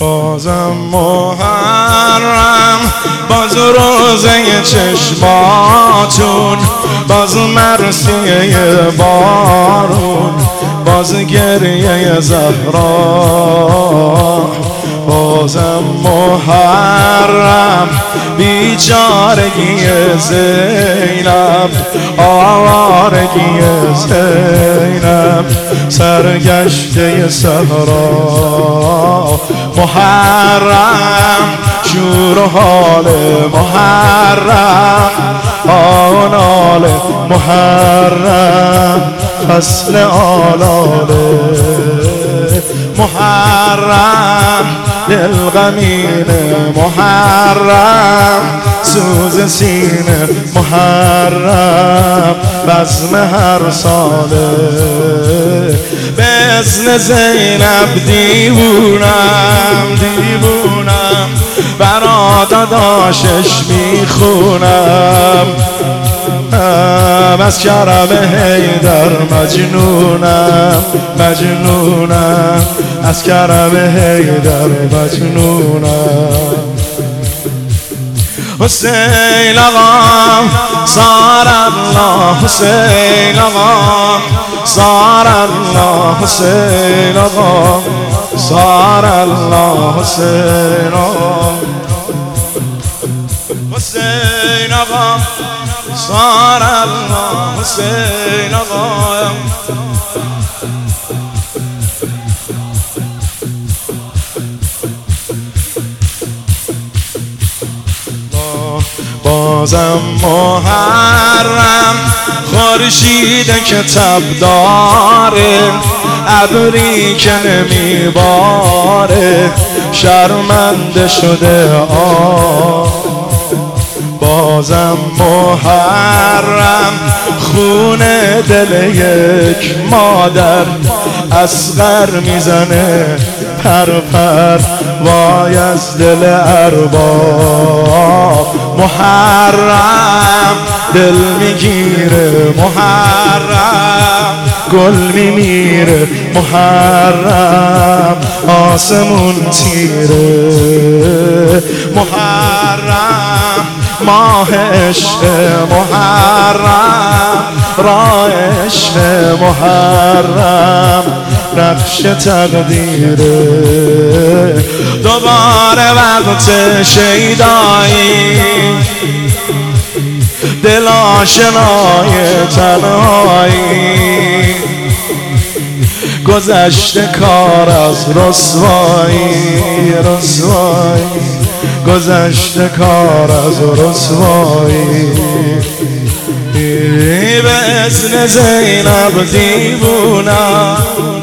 بازم محرم، باز روزه چشماتون، باز مرسیه بارون، باز گریه زهرا. بازم محرم، بیچارگی زینب، آوارگی زینب، سرگشته صحرا. محرم، شور و حال محرم، آنال محرم، فصل آلاله محرم، دل غمین محرم، سوز سینه محرم، بزم هر ساله. به اذن زینب دیوونم، دیوونم، برا داداشش میخونم، از کرم حیدر مجنونم، مجنونم، از کرم حیدر مجنونم. حسین آقا صار الله، حسین آقا صار الله، حسین آقا صار الله، حسین آقا، حسین آقا صار الله، حسین آقا. بازم محرم، خورشید که تب داره، ابری که نمیباره، شرمنده شده بازم محرم، خون دل یک مادر اصغر میزنه پر پر، وای از دل ارباب. محرم، دل میگیره محرم، گل میمیره محرم، آسمون تیره محرم، ماه عشق محرم، راه عشق محرم، نقش تقدیره. دوباره وقت شیدایی، دل آشنای تنهایی، گذشته کار از رسوایی، رسوایی، گذشته کار از رسوایی. به اذن زینب دیوونم،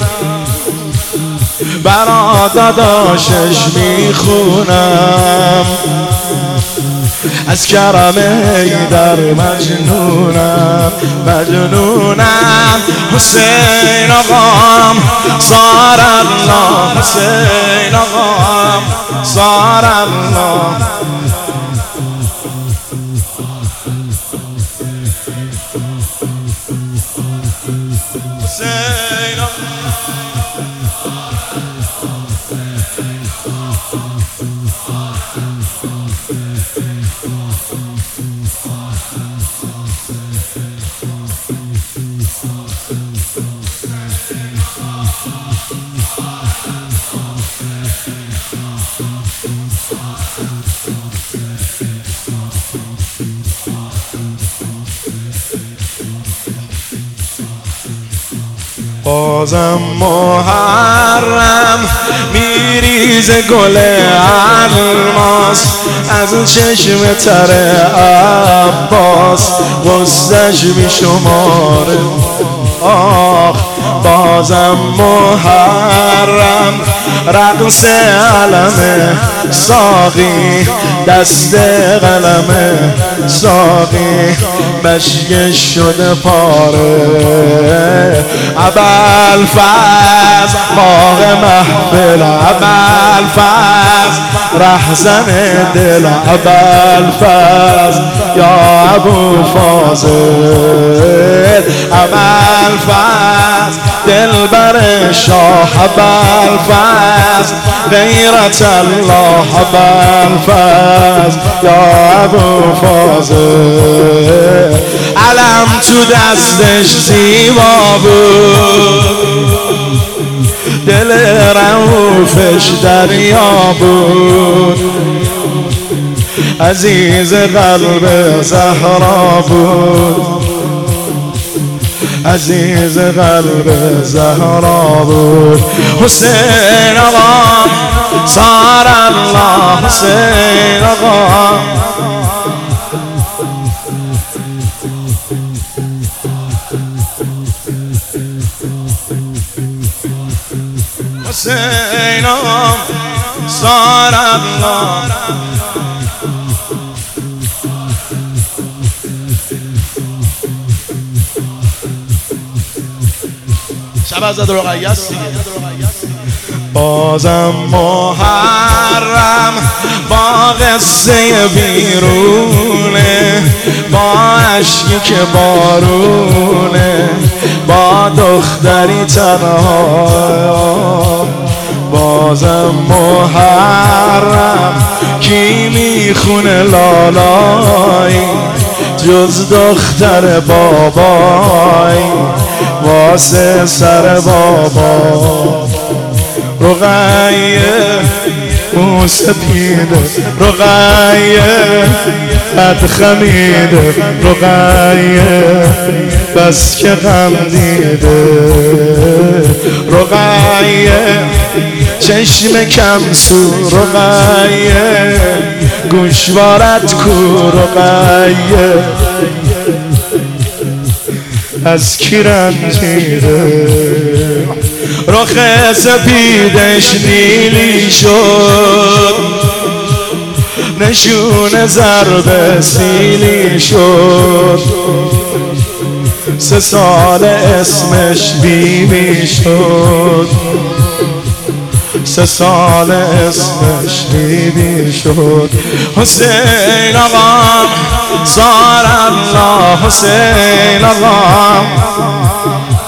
برا داداشش میخونم، از کرم حیدر مجنونم، مجنونم. حسین آقام صار الله، حسین آقام صار الله. حسین بازم محرم، میریزه گل الماس از چشم تر عباس، غصه‌اش بیشماره آخ. بازم محرم، رقص علم ساقی، دست قلم ساقی، مشیش شده پاره. ابوالفضل باغ محفل، ابوالفضل رهزن دل، ابوالفضل یا ابو فاضل، ابوالفضل دلبر شاه، ابوالفضل الفاز غیرت الله ابوالفضل یا ابوالفضل علم تو دستش زیبا بود دل رؤوفش دریا بود عزیز قلب زهرا بود عزیز قلب زهرا بود حسین آقا صار الله حسین آقا حسین آقا صار الله شب از رقیه است دیگه بازم محرم با قصه بیرونه با عشقی که بارونه با دختری تنها بازم محرم کی میخونه لالایی جز دختر بابایی واسه سر بابا رقیه موسپیده رقیه قد خمیده رقیه بس که غم دیده رقیه چشم کم سو رقیه گوشوارت کو رقیه از کی رنجیده رخ سپیدش نیلی شد نشون ضرب سیلی شد 3 سال اسمش بیبی شد 3 سال اسمش بیبی شد حسین آقا صار الله حسین آقا